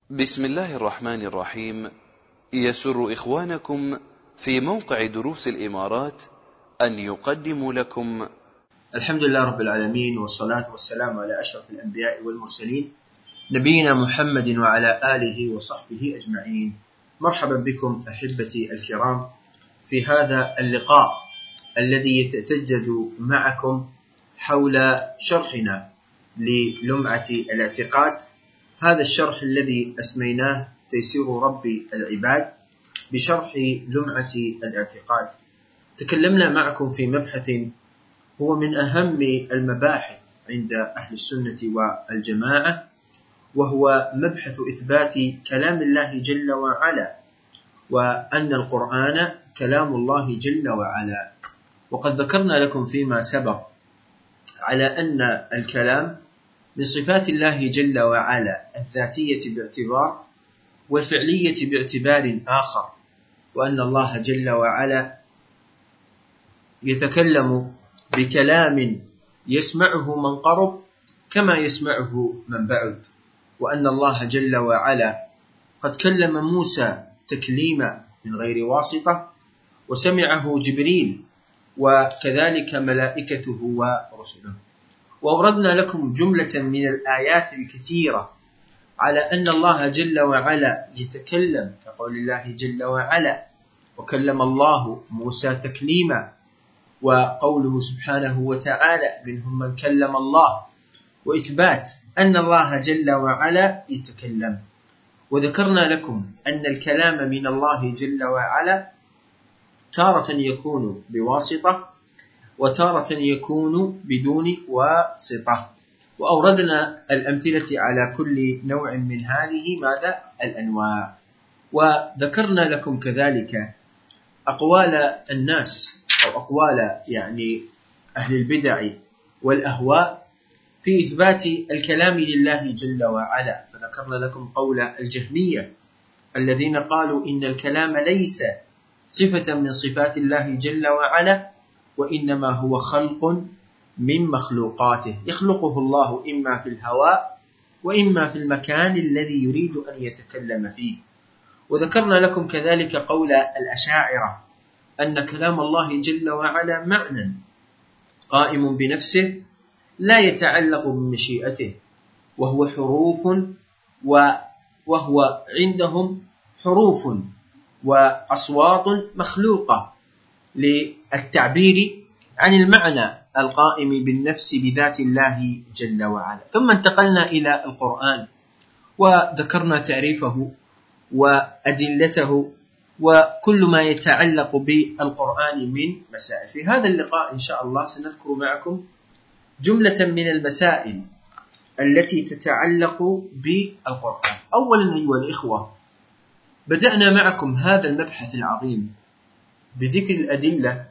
بسم الله الرحمن الرحيم. يسر إخوانكم في موقع دروس الإمارات أن يقدموا لكم الحمد لله رب العالمين، والصلاة والسلام على أشرف الأنبياء والمرسلين نبينا محمد وعلى آله وصحبه أجمعين. مرحبا بكم أحبتي الكرام في هذا اللقاء الذي يتجدد معكم حول شرحنا للمعة الاعتقاد. هذا الشرح الذي أسميناه تيسير رب العباد بشرح لمعة الاعتقاد. تكلمنا معكم في مبحث هو من أهم المباحث عند أهل السنة والجماعة، وهو مبحث إثبات كلام الله جل وعلا، وأن القرآن كلام الله جل وعلا. وقد ذكرنا لكم فيما سبق على أن الكلام من صفات الله جل وعلا الذاتية باعتبار، والفعلية باعتبار آخر، وأن الله جل وعلا يتكلم بكلام يسمعه من قرب كما يسمعه من بعد، وأن الله جل وعلا قد كلم موسى تكليما من غير واسطة، وسمعه جبريل وكذلك ملائكته ورسله. وأوردنا لكم جملة من الآيات الكثيرة على أن الله جل وعلا يتكلم، كقول الله جل وعلا وكلم الله موسى تكليما، وقوله سبحانه وتعالى منهم من كلم الله، وإثبات أن الله جل وعلا يتكلم. وذكرنا لكم أن الكلام من الله جل وعلا تارة يكون بواسطة، وتارة يكون بدون واسطة، وأوردنا الأمثلة على كل نوع من هذه الأنواع. وذكرنا لكم كذلك أقوال الناس أو أقوال أهل البدع والأهواء في إثبات الكلام لله جل وعلا. فذكرنا لكم قول الجهمية الذين قالوا إن الكلام ليس صفة من صفات الله جل وعلا، وإنما هو خلق من مخلوقاته يخلقه الله إما في الهواء وإما في المكان الذي يريد أن يتكلم فيه. وذكرنا لكم كذلك قول الأشاعرة أن كلام الله جل وعلا معنى قائم بنفسه لا يتعلق بمشيئته، وهو حروف، وهو عندهم حروف وأصوات مخلوقة للتعبير عن المعنى القائم بالنفس بذات الله جل وعلا. ثم انتقلنا إلى القرآن وذكرنا تعريفه وأدلته وكل ما يتعلق بالقرآن من مسائل. في هذا اللقاء إن شاء الله سنذكر معكم جملة من المسائل التي تتعلق بالقرآن. أولا أيها الإخوة، بدأنا معكم هذا المبحث العظيم بذكر الأدلة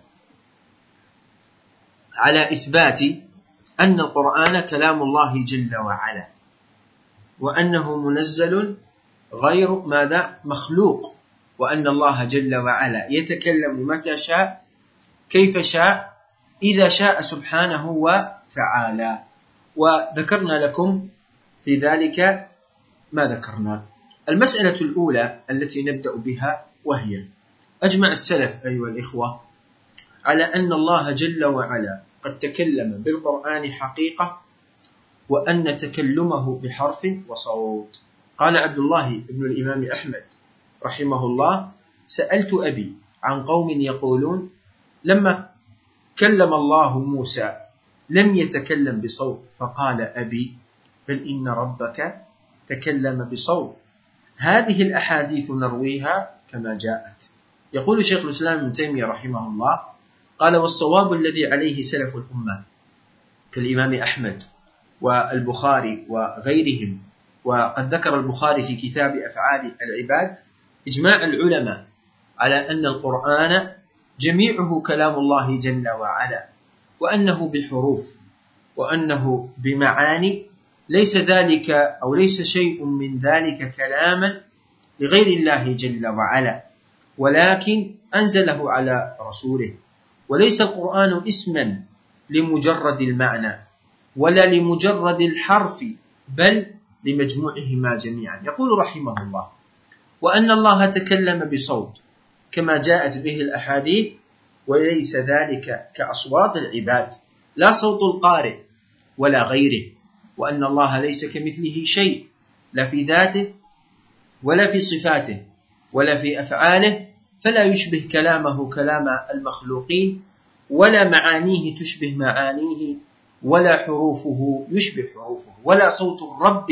على إثبات أن القرآن كلام الله جل وعلا، وأنه منزل غير مخلوق، وأن الله جل وعلا يتكلم متى شاء كيف شاء إذا شاء سبحانه وتعالى. وذكرنا لكم في ذلك ما ذكرنا. المسألة الأولى التي نبدأ بها، وهي أجمع السلف أيها الإخوة على أن الله جل وعلا قد تكلم بالقرآن حقيقة، وأن تكلمه بحرف وصوت. قال عبد الله بن الإمام أحمد رحمه الله: سألت أبي عن قوم يقولون لما كلم الله موسى لم يتكلم بصوت، فقال أبي: بل إن ربك تكلم بصوت. هذه الأحاديث نرويها كما جاءت. يقول شيخ الإسلام ابن تيمية رحمه الله قال: والصواب الذي عليه سلف الأمة كالإمام أحمد والبخاري وغيرهم، وقد ذكر البخاري في كتاب أفعال العباد إجماع العلماء على أن القرآن جميعه كلام الله جل وعلا، وأنه بحروف، وأنه بمعاني، ليس ذلك أو ليس شيء من ذلك كلاما لغير الله جل وعلا، ولكن أنزله على رسوله. وليس القرآن اسما لمجرد المعنى ولا لمجرد الحرف، بل لمجموعهما جميعا. يقول رحمه الله: وأن الله تكلم بصوت كما جاءت به الأحاديث، وليس ذلك كأصوات العباد، لا صوت القارئ ولا غيره، وأن الله ليس كمثله شيء، لا في ذاته ولا في صفاته ولا في أفعاله، فلا يشبه كلامه كلام المخلوقين، ولا معانيه تشبه معانيه، ولا حروفه يشبه حروفه، ولا صوت الرب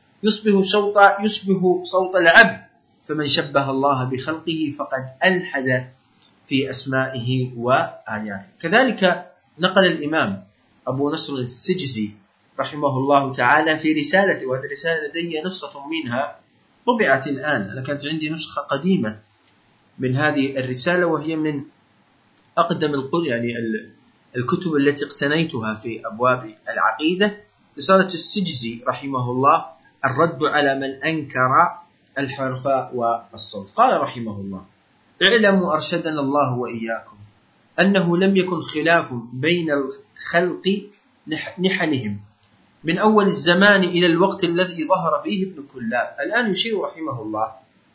يشبه صوت العبد، فمن شبه الله بخلقه فقد ألحد في أسمائه وآياته. كذلك نقل الإمام أبو نصر السجزي رحمه الله تعالى في رسالته، وهذه الرسالة لدي نسخة منها طبعت الآن، أنا كانت عندي نسخة قديمة من هذه الرسالة، وهي من أقدم الكتب التي اقتنيتها في أبواب العقيدة، رسالة السجزي رحمه الله، الرد على من أنكر الحرف والصوت. قال رحمه الله: اعلموا أرشدنا الله وإياكم أنه لم يكن خلاف بين الخلق نحلهم من أول الزمان إلى الوقت الذي ظهر فيه ابن كلاب. الآن يشير رحمه الله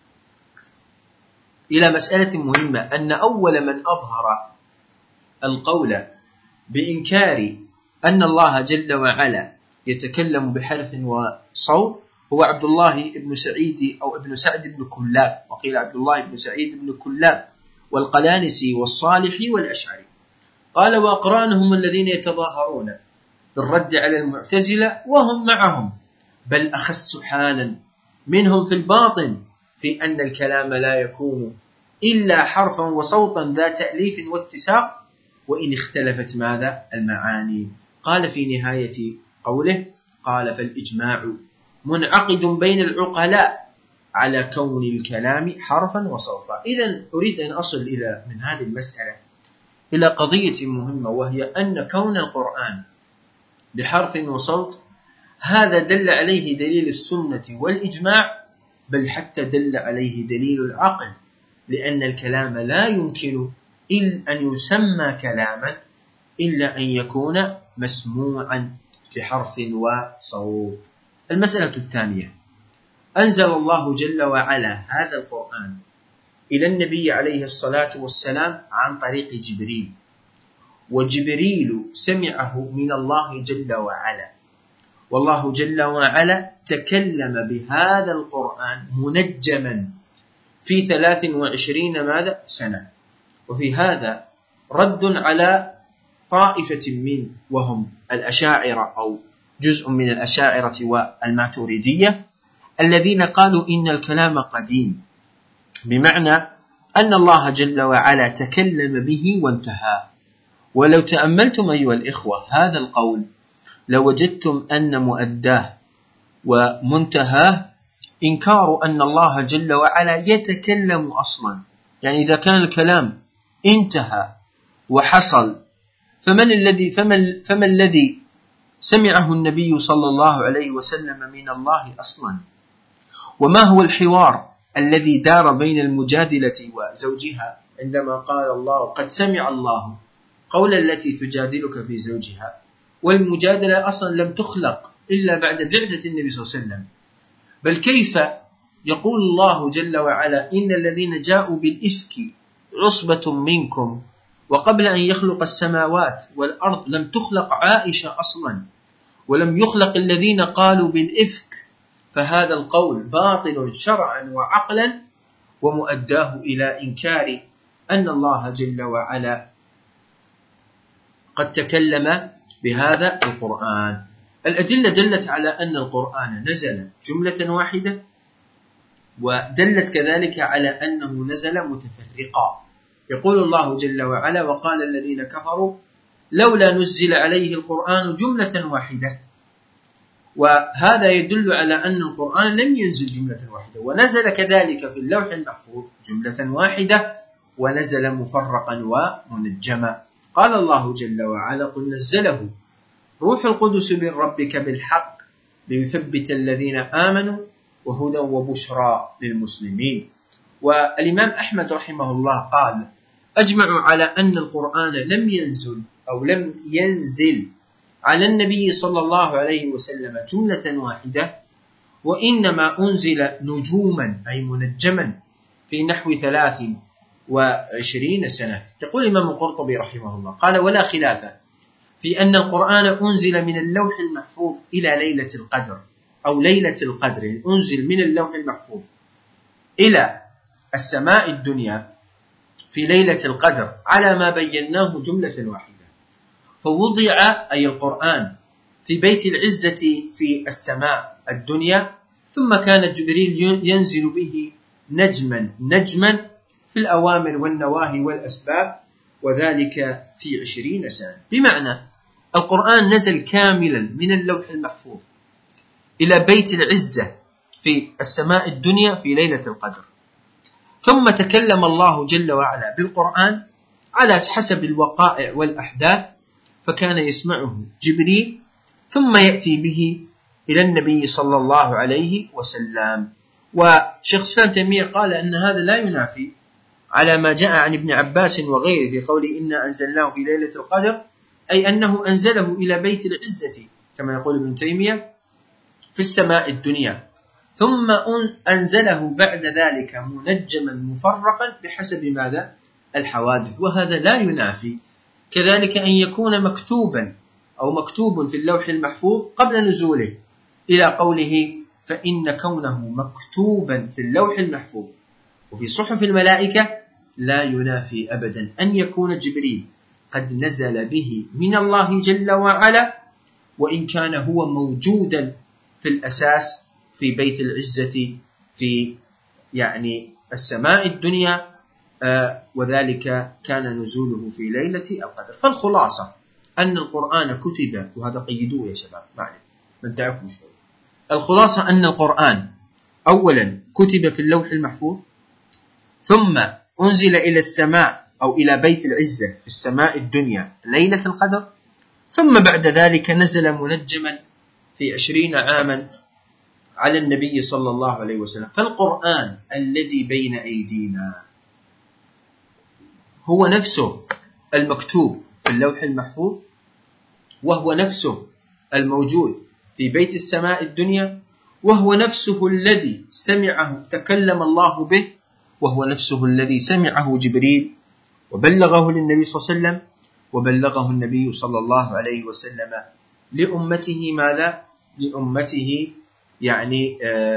إلى مسألة مهمة، أن أول من أظهر القول بإنكار أن الله جل وعلا يتكلم بحرف وصوت هو عبد الله بن سعيد أو ابن سعد بن كلاب، وقيل عبد الله بن سعيد بن كلاب، والقلانسي والصالحي والأشعري. قال: وأقرانهم الذين يتظاهرون بالرد على المعتزلة وهم معهم، بل أخس حالا منهم في الباطن، في أن الكلام لا يكون إلا حرفا وصوتا ذا تأليف واتساق، وإن اختلفت ماذا المعاني. قال في نهاية قوله: قال: فالإجماع منعقد بين العقلاء على كون الكلام حرفا وصوتا. إذن أريد أن أصل من هذه المسألة إلى قضية مهمة، وهي أن كون القرآن بحرف وصوت هذا دل عليه دليل السنة والإجماع، بل حتى دل عليه دليل العقل، لأن الكلام لا يمكن إلا أن يسمى كلاما إلا أن يكون مسموعا بحرف وصوت. المسألة الثانية: أنزل الله جل وعلا هذا القرآن إلى النبي عليه الصلاة والسلام عن طريق جبريل، وجبريل سمعه من الله جل وعلا، والله جل وعلا تكلم بهذا القرآن منجما في 23 سنة. وفي هذا رد على طائفة من وهم الأشاعرة أو جزء من الأشاعرة والماتريدية، الذين قالوا إن الكلام قديم، بمعنى أن الله جل وعلا تكلم به وانتهى. ولو تأملتم أيها الإخوة هذا القول لوجدتم أن مؤداه ومنتهاه إنكار أن الله جل وعلا يتكلم أصلا. يعني إذا كان الكلام انتهى وحصل، فما الذي سمعه النبي صلى الله عليه وسلم من الله أصلا؟ وما هو الحوار الذي دار بين المجادلة وزوجها عندما قال الله: قد سمع الله قول التي تجادلك في زوجها؟ والمجادلة أصلا لم تخلق إلا بعد بعثة النبي صلى الله عليه وسلم. بل كيف يقول الله جل وعلا: إن الذين جاءوا بالإفك عصبة منكم، وقبل أن يخلق السماوات والأرض لم تخلق عائشة أصلا، ولم يخلق الذين قالوا بالإفك. فهذا القول باطل شرعا وعقلا، ومؤداه إلى إنكار أن الله جل وعلا قد تكلم بهذا القرآن. الأدلة دلت على أن القرآن نزل جملة واحدة، ودلت كذلك على أنه نزل متفرقا. يقول الله جل وعلا: وقال الذين كفروا لولا نزل عليه القرآن جملة واحدة. وهذا يدل على أن القرآن لم ينزل جملة واحدة، ونزل كذلك في اللوح المحفوظ جملة واحدة، ونزل مفرقا ومنجما. قال الله جل وعلا: قل نزله روح القدس من ربك بالحق ليثبت الذين آمنوا وهدى وبشرى للمسلمين. والإمام أحمد رحمه الله قال: أجمعوا على أن القرآن لم ينزل على النبي صلى الله عليه وسلم جملة واحدة، وإنما أنزل نجوما أي منجما في نحو 23 سنة. يقول الإمام القرطبي رحمه الله قال: ولا خلاف في أن القرآن أنزل من اللوح المحفوظ إلى ليلة القدر، أو ليلة القدر، يعني أنزل من اللوح المحفوظ إلى السماء الدنيا في ليلة القدر على ما بيناه جملة واحدة، فوضع أي القرآن في بيت العزة في السماء الدنيا، ثم كان جبريل ينزل به نجما في الأوامر والنواهي والأسباب، وذلك في 20 سنة. بمعنى القرآن نزل كاملا من اللوح المحفوظ إلى بيت العزة في السماء الدنيا في ليلة القدر، ثم تكلم الله جل وعلا بالقرآن على حسب الوقائع والأحداث، فكان يسمعه جبريل ثم يأتي به إلى النبي صلى الله عليه وسلم. وشيخ الإسلام تيمية قال أن هذا لا ينافي على ما جاء عن ابن عباس وغيره في قوله إنا أنزلناه في ليلة القدر، أي أنه أنزله إلى بيت العزة كما يقول ابن تيمية في السماء الدنيا، ثم أنزله بعد ذلك منجما مفرقا بحسب ماذا؟ الحوادث. وهذا لا ينافي كذلك أن يكون مكتوبا أو مكتوب في اللوح المحفوظ قبل نزوله، إلى قوله فإن كونه مكتوبا في اللوح المحفوظ وفي صحف الملائكة لا ينافي أبدا أن يكون جبريل قد نزل به من الله جل وعلا، وإن كان هو موجودا في الأساس في بيت العزة في يعني السماء الدنيا، وذلك كان نزوله في ليلة القدر. فالخلاصة أن القرآن كتب، وهذا قيدوه يا شباب معنا من تعرفوا شوي، الخلاصة أن القرآن أولا كتب في اللوح المحفوظ، ثم أنزل إلى السماء أو إلى بيت العزة في السماء الدنيا ليلة القدر، ثم بعد ذلك نزل منجما في 20 عاما على النبي صلى الله عليه وسلم. فالقرآن الذي بين أيدينا هو نفسه المكتوب في اللوح المحفوظ، وهو نفسه الموجود في بيت السماء الدنيا، وهو نفسه الذي سمعه تكلم الله به، وهو نفسه الذي سمعه جبريل وبلغه للنبي صلى الله عليه وسلم، وبلغه النبي صلى الله عليه وسلم لأمته ماذا؟ لأمته يعني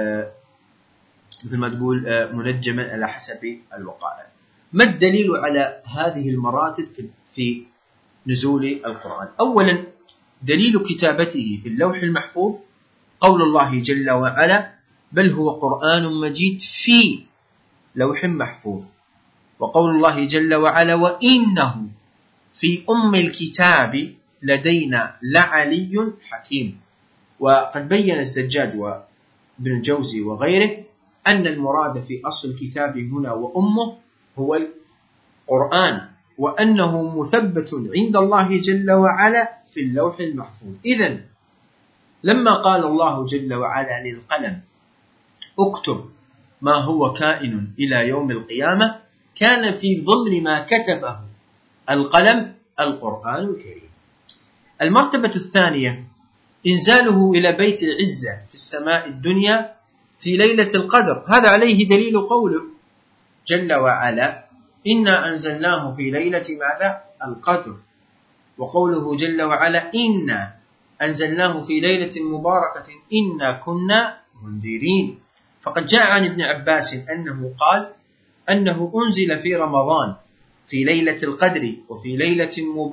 مثل ما تقول منجما على حسب الوقائع. ما الدليل على هذه المراتب في نزول القرآن؟ أولا دليل كتابته في اللوح المحفوظ قول الله جل وعلا بل هو قرآن مجيد في لوح محفوظ، وقول الله جل وعلا وإنه في أم الكتاب لدينا لعلي حكيم. وقد بين الزجاج وابن الجوزي وغيره أن المراد في أصل الكتاب هنا وأمه هو القرآن، وأنه مثبت عند الله جل وعلا في اللوح المحفوظ. إذن لما قال الله جل وعلا للقلم اكتب ما هو كائن إلى يوم القيامة، كان في ضمن ما كتبه القلم القرآن الكريم. المرتبة الثانية إنزاله إلى بيت العزة في السماء الدنيا في ليلة القدر، هذا عليه دليل قوله جل وعلا إنا أنزلناه في ليلة ماذا؟ القدر، وقوله جل وعلا إنا أنزلناه في ليلة مباركة إنا كنا منذرين. فقد جاء عن ابن عباس أنه قال أنه أنزل في رمضان في ليلة القدر وفي ليلة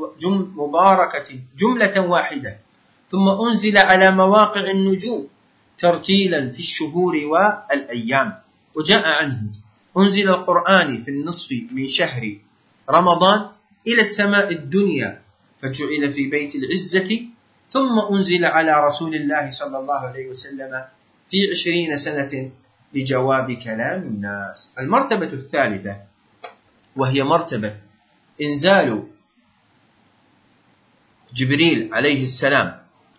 مباركة جملة واحدة، ثم أنزل على مواقع النجوم ترتيلا في الشهور والأيام. وجاء عنه أنزل القرآن في النصف من شهر رمضان إلى السماء الدنيا فجعل في بيت العزة، ثم أنزل على رسول الله صلى الله عليه وسلم في 20 سنة لجواب كلام الناس. المرتبة الثالثة وهي مرتبة إنزال جبريل عليه السلام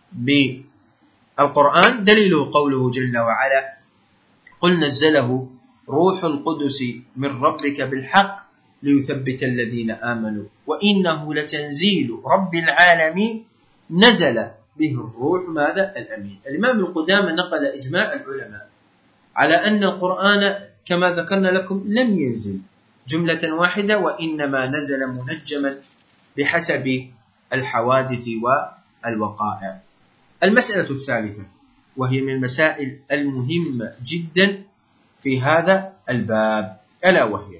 بالقرآن، دليله قوله جل وعلا قل نزله روح القدس من ربك بالحق ليثبت الذين آمنوا وإنه لتنزيل رب العالمين نزل به الروح ماذا الأمين. الإمام القدامى نقل إجماع العلماء على أن القرآن كما ذكرنا لكم لم ينزل جملة واحدة، وإنما نزل منجما بحسب الحوادث والوقائع. المسألة الثالثة، وهي من المسائل المهمة جدا في هذا الباب، ألا وهي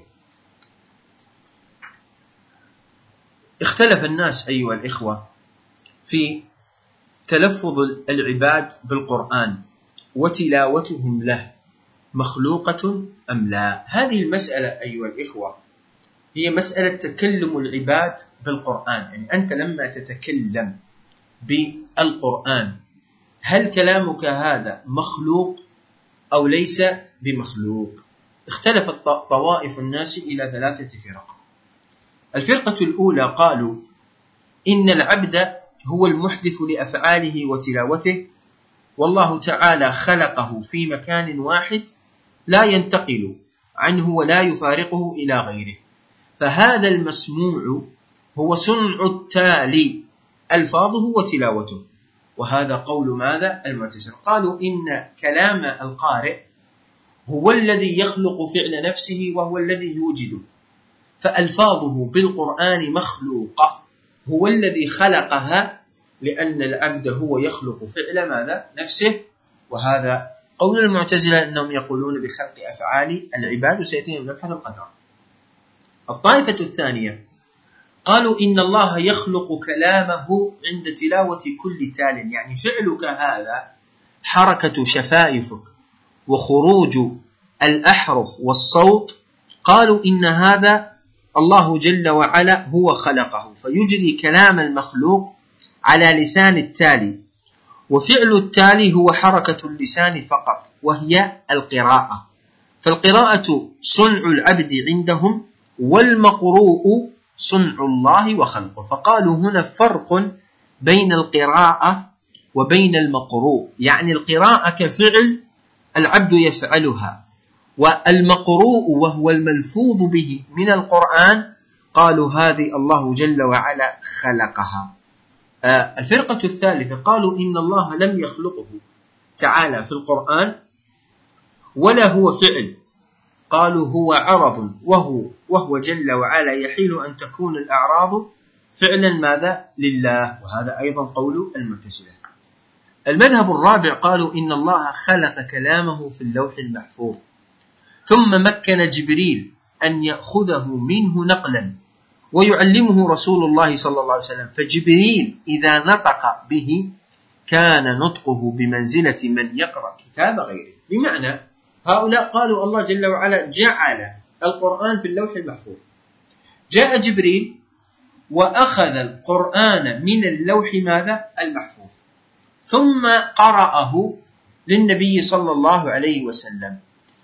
اختلف الناس أيها الإخوة في تلفظ العباد بالقرآن وتلاوتهم له مخلوقة أم لا. هذه المسألة أيها الإخوة هي مسألة تكلم العباد بالقرآن. يعني أنت لما تتكلم بالقرآن هل كلامك هذا مخلوق أو ليس بمخلوق؟ اختلفت طوائف الناس إلى 3 فرق. الفرقة الأولى قالوا إن العبد هو المحدث لأفعاله وتلاوته، والله تعالى خلقه في مكان واحد لا ينتقل عنه ولا يفارقه إلى غيره، فهذا المسموع هو صنع التالي ألفاظه وتلاوته. وهذا قول ماذا؟ المعتزلة. قالوا إن كلام القارئ هو الذي يخلق فعل نفسه وهو الذي يوجده، فألفاظه بالقرآن مخلوقة، هو الذي خلقها، لأن العبد هو يخلق فعل ماذا؟ نفسه. وهذا قول المعتزلة أنهم يقولون بخلق أفعال العباد، وسيأتينا من مبحث القدر. الطائفة الثانية قالوا إن الله يخلق كلامه عند تلاوة كل تال، يعني فعلك هذا حركة شفائفك وخروج الأحرف والصوت، قالوا إن هذا الله جل وعلا هو خلقه، فيجري كلام المخلوق على لسان التالي، وفعل التالي هو حركة اللسان فقط وهي القراءة، فالقراءة صنع العبد عندهم، والمقروء صنع الله وخلقه. فقالوا هنا فرق بين القراءة وبين المقروء، يعني القراءة كفعل العبد يفعلها، والمقروء وهو الملفوظ به من القرآن قالوا هذه الله جل وعلا خلقها. الفرقة الثالثة قالوا إن الله لم يخلقه تعالى في القرآن ولا هو فعل، قالوا هو عرض وهو جل وعلا يحيل أن تكون الأعراض فعلا ماذا؟ لله، وهذا أيضا قول المعتزلة. المذهب الرابع قالوا إن الله خلق كلامه في اللوح المحفوظ، ثم مكن جبريل أن يأخذه منه نقلا ويعلمه رسول الله صلى الله عليه وسلم، فجبريل إذا نطق به كان نطقه بمنزلة من يقرأ كتاب غيره. بمعنى هؤلاء قالوا الله جل وعلا جعل القرآن في اللوح المحفوظ، جاء جبريل وأخذ القرآن من اللوح ماذا؟ المحفوظ، ثم قرأه للنبي صلى الله عليه وسلم.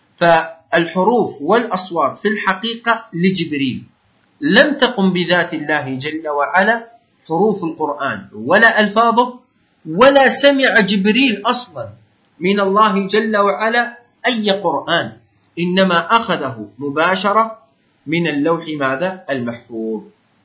فالحروف والأصوات في الحقيقة لجبريل، لم تقم بذات الله جل وعلا حروف القرآن ولا ألفاظه، ولا سمع جبريل أصلا من الله جل وعلا أي قرآن، إنما أخذه مباشرة من اللوح ماذا؟ المحفوظ.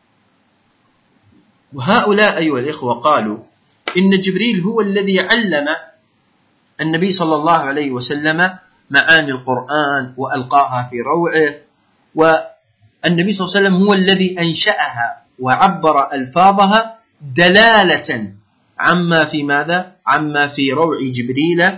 وهؤلاء أيها الإخوة قالوا إن جبريل هو الذي علم النبي صلى الله عليه وسلم معاني القرآن وألقاها في روعه، والنبي صلى الله عليه وسلم هو الذي أنشأها وعبر ألفاظها دلالة عما في ماذا؟ عما في روع جبريل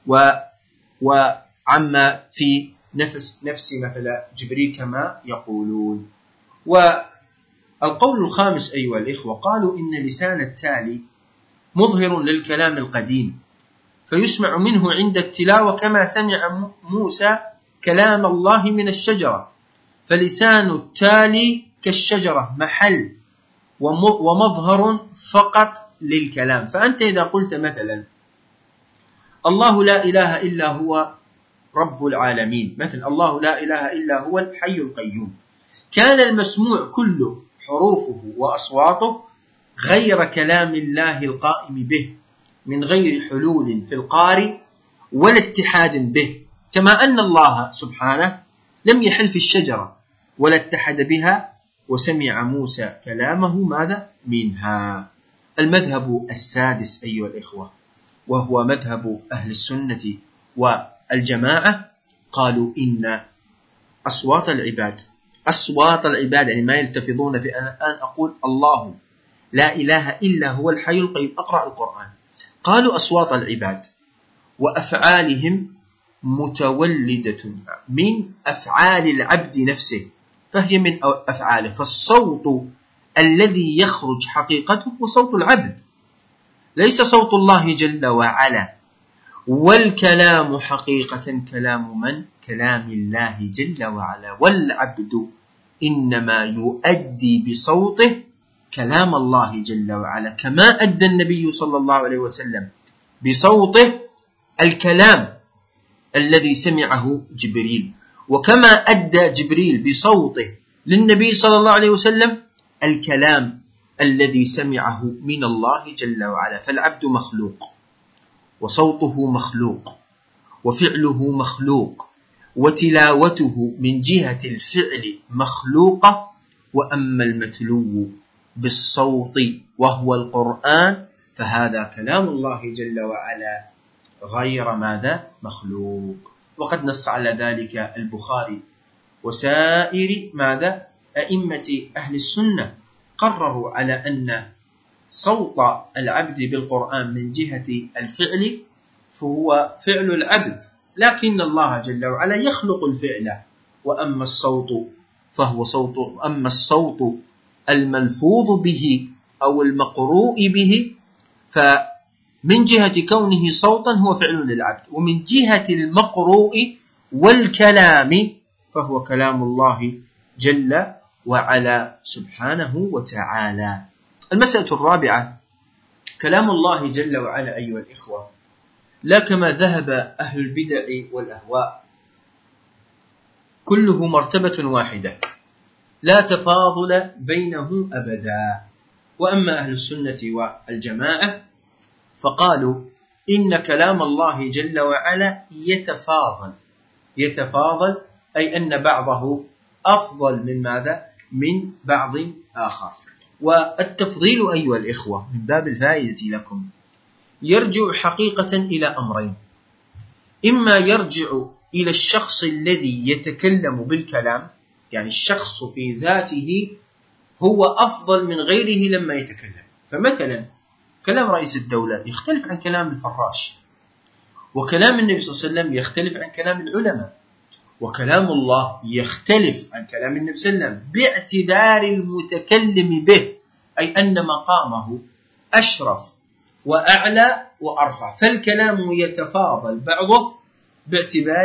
وعما في نفس مثل جبريل كما يقولون. والقول الخامس أيها الإخوة قالوا إن لسان التالي مظهر للكلام القديم، فيسمع منه عند التلاوة كما سمع موسى كلام الله من الشجرة، فلسان التالي كالشجرة محل ومظهر فقط للكلام. فأنت إذا قلت مثلا الله لا إله إلا هو رب العالمين، مثل الله لا إله إلا هو الحي القيوم، كان المسموع كله حروفه وأصواته غير كلام الله القائم به، من غير حلول في القارئ ولا اتحاد به، كما أن الله سبحانه لم يحل في الشجرة ولا اتحد بها، وسمع موسى كلامه ماذا؟ منها. المذهب السادس أيها الإخوة، وهو مذهب أهل السنة والجماعة، قالوا إن أصوات العباد يعني ما يلتفظون في أنا الآن أقول الله لا إله إلا هو الحي القيوم أقرأ القرآن، قالوا أصوات العباد وأفعالهم متولدة من أفعال العبد نفسه، فهي من أفعاله، فالصوت الذي يخرج حقيقته هو صوت العبد، ليس صوت الله جل وعلا. والكلام حقيقة كلام من؟ كلام الله جل وعلا، والعبد إنما يؤدي بصوته كلام الله جل وعلا، كما أدى النبي صلى الله عليه وسلم بصوته الكلام الذي سمعه جبريل، وكما أدى جبريل بصوته للنبي صلى الله عليه وسلم الكلام الذي سمعه من الله جل وعلا. فالعبد مخلوق، وصوته مخلوق، وفعله مخلوق، وتلاوته من جهة الفعل مخلوقة، وأما المتلو بالصوت وهو القرآن فهذا كلام الله جل وعلا غير ماذا؟ مخلوق. وقد نص على ذلك البخاري وسائر ماذا؟ أئمة أهل السنة، قرروا على أن صوت العبد بالقرآن من جهة الفعل فهو فعل العبد، لكن الله جل وعلا يخلق الفعل، وأما الصوت فهو صوت، أما الصوت الملفوظ به أو المقروء به فمن جهة كونه صوتا هو فعل للعبد، ومن جهة المقروء والكلام فهو كلام الله جل وعلا سبحانه وتعالى. المسألة الرابعة كلام الله جل وعلا أيها الإخوة لا كما ذهب أهل البدع والأهواء، كله مرتبة واحدة لا تفاضل بينه أبدا. وأما أهل السنة والجماعة فقالوا إن كلام الله جل وعلا يتفاضل أي أن بعضه أفضل من ماذا؟ من بعض آخر. والتفضيل أيها الإخوة من باب الفائدة لكم يرجع حقيقة إلى أمرين: إما يرجع إلى الشخص الذي يتكلم بالكلام، يعني الشخص في ذاته هو أفضل من غيره لما يتكلم، فمثلا كلام رئيس الدولة يختلف عن كلام الفراش، وكلام النبي صلى الله عليه وسلم يختلف عن كلام العلماء، وكلام الله يختلف عن كلام النبي صلى الله عليه وسلم باعتبار المتكلم به، أي أن مقامه أشرف وأعلى وأرفع، فالكلام يتفاضل بعضه باعتبار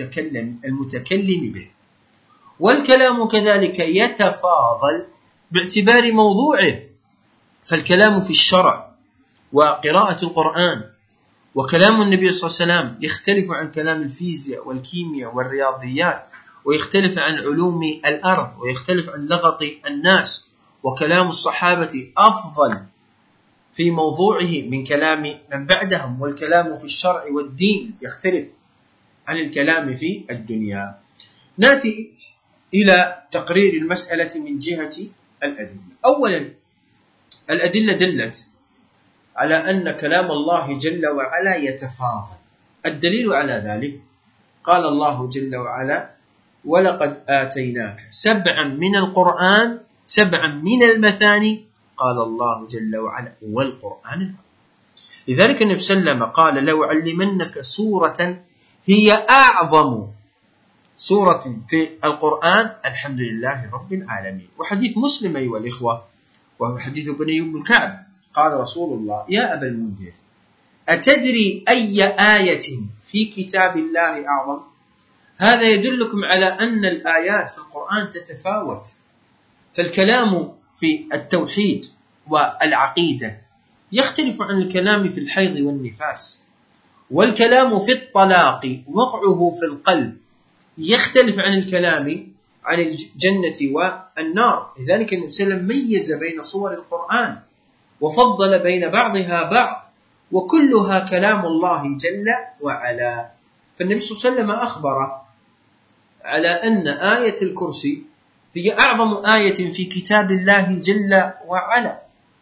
المتكلم به، والكلام كذلك يتفاضل باعتبار موضوعه، فالكلام في الشرع وقراءة القرآن وكلام النبي صلى الله عليه وسلم يختلف عن كلام الفيزياء والكيمياء والرياضيات، ويختلف عن علوم الأرض، ويختلف عن لغط الناس، وكلام الصحابة أفضل في موضوعه من كلام من بعدهم، والكلام في الشرع والدين يختلف عن الكلام في الدنيا. نأتي إلى تقرير المسألة من جهة الأدلة. أولا الأدلة دلت على أن كلام الله جل وعلا يتفاضل. الدليل على ذلك قال الله جل وعلا: ولقد آتيناك 7 من القرآن 7 من المثاني، قال الله جل وعلا: والقرآن العظيم. لذلك النبي صلى الله عليه وسلم قال: لو علمنك سورة هي أعظم سورة في القرآن الحمد لله رب العالمين. وحديث مسلم أيها الإخوة وهو حديث بني بن كعب قال رسول الله: يا أبا المنذر أتدري أي آية في كتاب الله أعظم؟ هذا يدلكم على أن الآيات في القرآن تتفاوت، فالكلام في التوحيد والعقيدة يختلف عن الكلام في الحيض والنفاس، والكلام في الطلاق وقعه في القلب يختلف عن الكلام عن الجنة والنار. لذلك النبي صلى الله عليه وسلم ميز بين صور القرآن وفضل بين بعضها بعض، وكلها كلام الله جل وعلا. فالنبي صلى الله عليه وسلم أخبر على أن آية الكرسي هي أعظم آية في كتاب الله جل وعلا،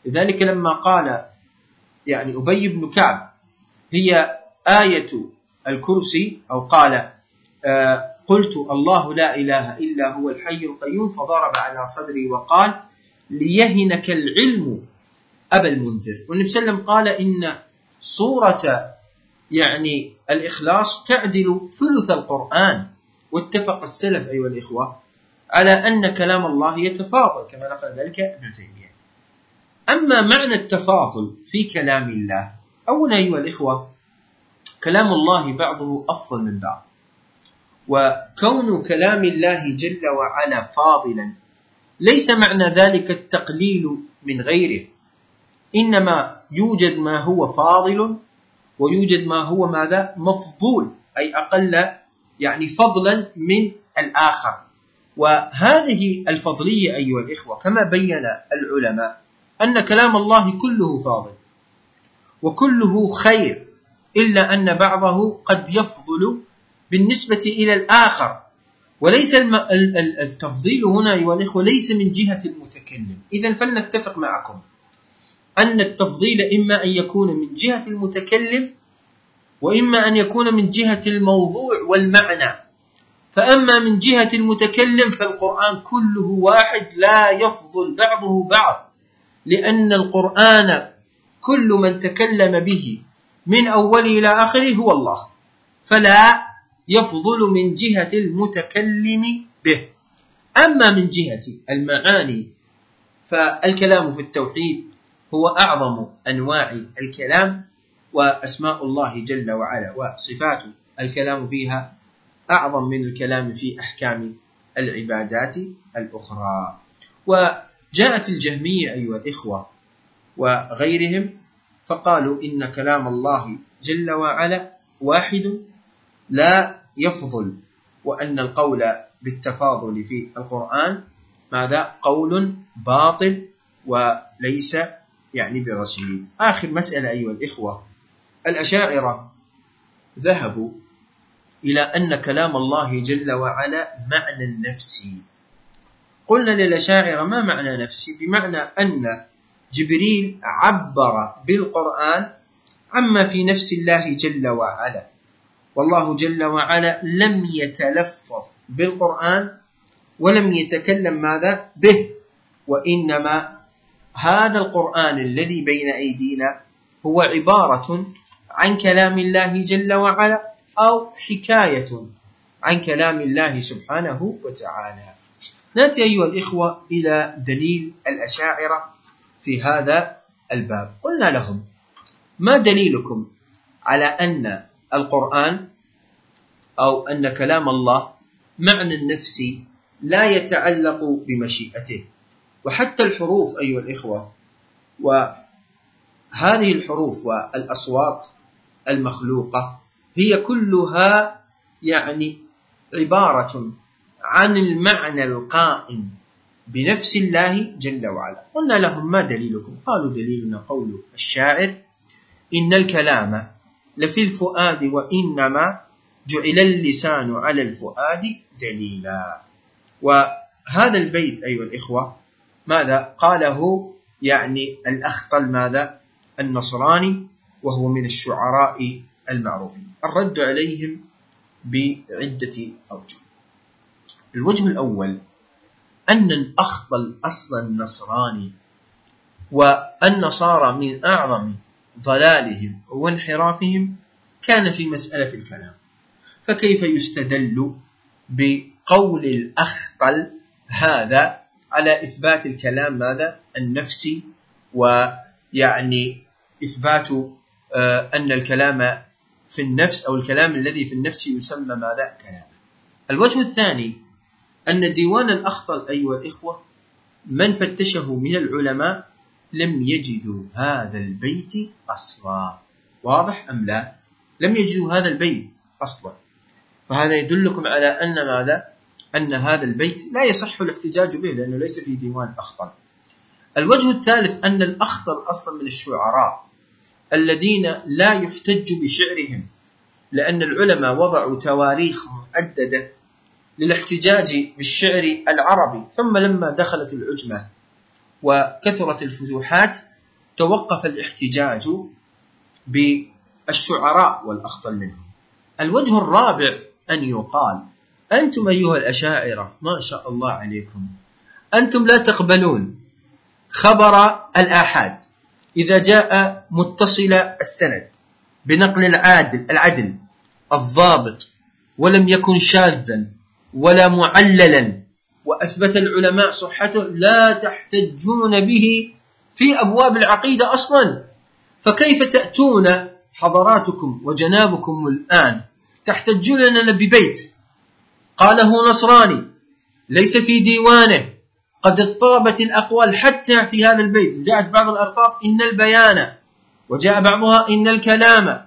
لذلك لما قال يعني أبي بن كعب هي آية الكرسي، أو قال قلت الله لا إله إلا هو الحي القيوم، فضرب على صدري وقال ليهنك العلم أبا المنذر. والنبي صلى الله عليه وسلم قال إن صورة يعني الإخلاص تعدل ثلث القرآن. واتفق السلف أيها الإخوة على أن كلام الله يتفاضل كما نقل ذلك ابن تيمية. أما معنى التفاضل في كلام الله، أولا أيها الإخوة كلام الله بعضه أفضل من بعض، وكون كلام الله جل وعلا فاضلا ليس معنى ذلك التقليل من غيره، إنما يوجد ما هو فاضل ويوجد ما هو ماذا مفضول، أي أقل يعني فضلا من الآخر. وهذه الفضلية أيها الإخوة كما بين العلماء أن كلام الله كله فاضل وكله خير، إلا أن بعضه قد يفضل بالنسبة إلى الآخر. وليس التفضيل هنا أيها الإخوة ليس من جهة المتكلم. إذن فلنتفق معكم أن التفضيل إما أن يكون من جهة المتكلم وإما أن يكون من جهة الموضوع والمعنى. فأما من جهة المتكلم فالقرآن كله واحد لا يفضل بعضه بعض، لأن القرآن كل من تكلم به من أوله إلى آخره هو الله، فلا يفضل من جهة المتكلم به. أما من جهة المعاني فالكلام في التوحيد هو أعظم أنواع الكلام، وأسماء الله جل وعلا وصفاته الكلام فيها أعظم من الكلام في أحكام العبادات الأخرى. وجاءت الجهمية أيها الإخوة وغيرهم فقالوا إن كلام الله جل وعلا واحد لا يفضل، وأن القول بالتفاضل في القرآن ماذا قول باطل وليس يعني برشيد. آخر مسألة أيها الإخوة، الأشاعرة ذهبوا إلى أن كلام الله جل وعلا معنى نفسي. قلنا للأشاعرة ما معنى نفسي؟ بمعنى أن جبريل عبر بالقرآن عما في نفس الله جل وعلا، والله جل وعلا لم يتلفظ بالقرآن ولم يتكلم ماذا به، وإنما هذا القرآن الذي بين أيدينا هو عبارة عن كلام الله جل وعلا أو حكاية عن كلام الله سبحانه وتعالى. نأتي أيها الإخوة إلى دليل الأشاعرة في هذا الباب. قلنا لهم ما دليلكم على أن القرآن أو أن كلام الله معنى نفسي لا يتعلق بمشيئته؟ وحتى الحروف أيها الإخوة، وهذه الحروف والأصوات المخلوقة هي كلها يعني عبارة عن المعنى القائم بنفس الله جل وعلا. قلنا لهم ما دليلكم؟ قالوا دليلنا قول الشاعر إن الكلام لفي الفؤاد وإنما جعل اللسان على الفؤاد دليلا. وهذا البيت أيها الإخوة ماذا قاله يعني الأخطل ماذا النصراني، وهو من الشعراء المعروفين. الرد عليهم بعدة أوجه. الوجه الأول أن الأخطل أصلا نصراني، والنصارى من أعظم ضلالهم وانحرافهم كان في مسألة الكلام، فكيف يستدل بقول الأخطل هذا على إثبات الكلام ماذا النفسي، ويعني إثبات أن الكلام في النفس أو الكلام الذي في النفس يسمى ماذا كلام. الوجه الثاني أن ديوان الأخطل أيها الإخوة من فتشه من العلماء لم يجدوا هذا البيت أصلا. واضح أم لا؟ لم يجدوا هذا البيت أصلا، فهذا يدلكم على أن ماذا أن هذا البيت لا يصح الاحتجاج به لأنه ليس في ديوان الأخطل. الوجه الثالث أن الأخطل أصلا من الشعراء الذين لا يحتج بشعرهم، لأن العلماء وضعوا تواريخ محددة للاحتجاج بالشعر العربي، ثم لما دخلت العجمة وكثرت الفتوحات توقف الاحتجاج بالشعراء والأخطل منهم. الوجه الرابع أن يقال: أنتم أيها الأشاعرة ما شاء الله عليكم، أنتم لا تقبلون خبر الآحاد إذا جاء متصل السند بنقل العدل الضابط ولم يكن شاذا ولا معللا وأثبت العلماء صحته، لا تحتجون به في أبواب العقيدة أصلا. فكيف تأتون حضراتكم وجنابكم الآن تحتجون لنا ببيت قاله نصراني ليس في ديوانه، قد اضطربت الأقوال حتى في هذا البيت، جاءت بعض الألفاظ إن البيان وجاء بعضها إن الكلام،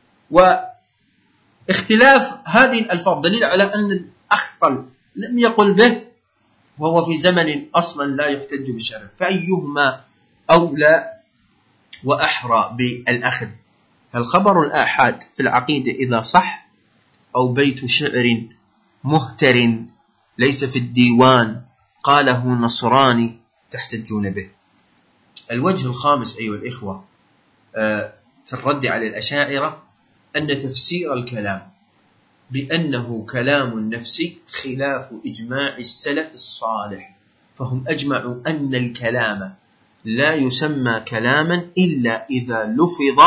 واختلاف هذه الألفاظ دليل على أن الأخطل لم يقل به وهو في زمن أصلا لا يحتج بالشرع، فأيهما أولى وأحرى بالأخذ؟ فالخبر الآحاد في العقيدة إذا صح أو بيت شعر مهتر ليس في الديوان قاله نصراني تحتجون به. الوجه الخامس أيها الإخوة في الرد على الأشاعرة أن تفسير الكلام بأنه كلام نفسي خلاف إجماع السلف الصالح، فهم أجمعوا أن الكلام لا يسمى كلاما إلا إذا لفظ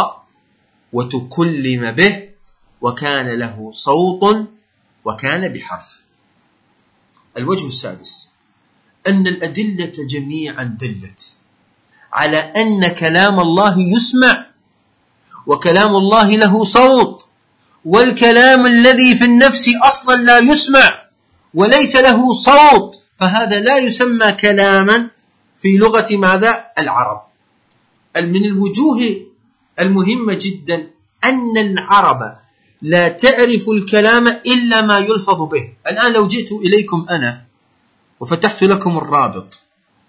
وتكلم به وكان له صوت وكان بحرف. الوجه السادس أن الأدلة جميعا دلت على أن كلام الله يسمع وكلام الله له صوت، والكلام الذي في النفس أصلا لا يسمع وليس له صوت فهذا لا يسمى كلاما في لغة ماذا؟ العرب. من الوجوه المهمة جدا أن العرب لا تعرف الكلام إلا ما يلفظ به. الآن لو جئت إليكم أنا وفتحت لكم الرابط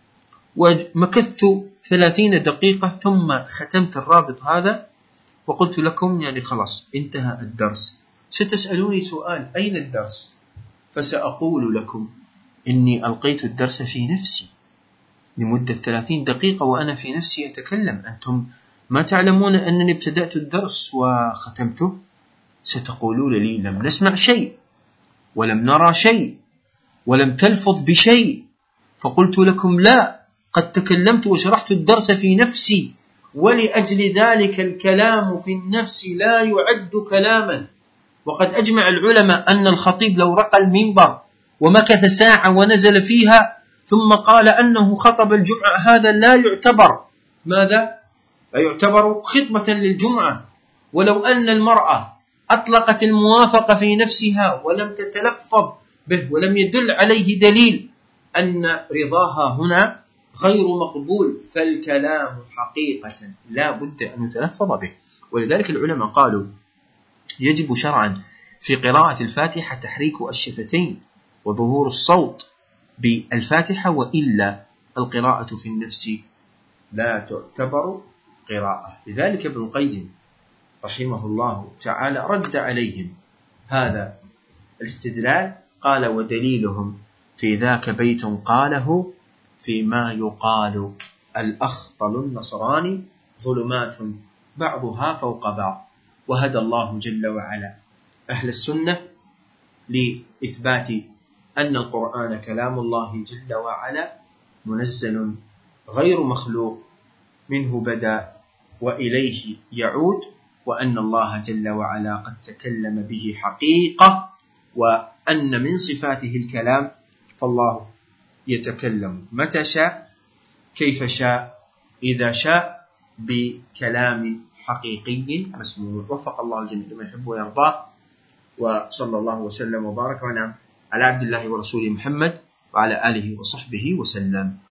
ومكثت 30 دقيقة ثم ختمت الرابط هذا وقلت لكم يعني خلاص انتهى الدرس، ستسألوني سؤال: أين الدرس؟ فسأقول لكم إني ألقيت الدرس في نفسي لمدة 30 دقيقة وأنا في نفسي أتكلم، أنتم ما تعلمون أنني ابتدأت الدرس وختمته. ستقولون لي لم نسمع شيء ولم نرى شيء ولم تلفظ بشيء، فقلت لكم لا، قد تكلمت وشرحت الدرس في نفسي، ولأجل ذلك الكلام في النفس لا يعد كلاما. وقد أجمع العلماء أن الخطيب لو رقى المنبر ومكث ساعة ونزل فيها ثم قال أنه خطب الجمعة هذا لا يعتبر ماذا؟ لا يعتبر خطبة للجمعة. ولو أن المرأة أطلقت الموافقة في نفسها ولم تتلفظ به ولم يدل عليه دليل أن رضاها هنا غير مقبول، فالكلام حقيقة لا بد أن يتلفظ به. ولذلك العلماء قالوا يجب شرعا في قراءة الفاتحة تحريك الشفتين وظهور الصوت بالفاتحة، وإلا القراءة في النفس لا تعتبر قراءة. لذلك ابن القيم رحمه الله تعالى رد عليهم هذا الاستدلال، قال: ودليلهم في ذاك بيت قاله فيما يقال الأخطل النصراني ظلمات بعضها فوق بعض. وهدى الله جل وعلا أهل السنة لإثبات أن القرآن كلام الله جل وعلا منزل غير مخلوق، منه بدأ وإليه يعود، وأن الله جل وعلا قد تكلم به حقيقة، وأن من صفاته الكلام، فالله يتكلم متى شاء كيف شاء إذا شاء بكلام حقيقي مسموع. وفق الله الجميع لما يحب ويرضاه، وصلى الله وسلم وبارك ونعم على عبد الله ورسوله محمد وعلى آله وصحبه وسلم.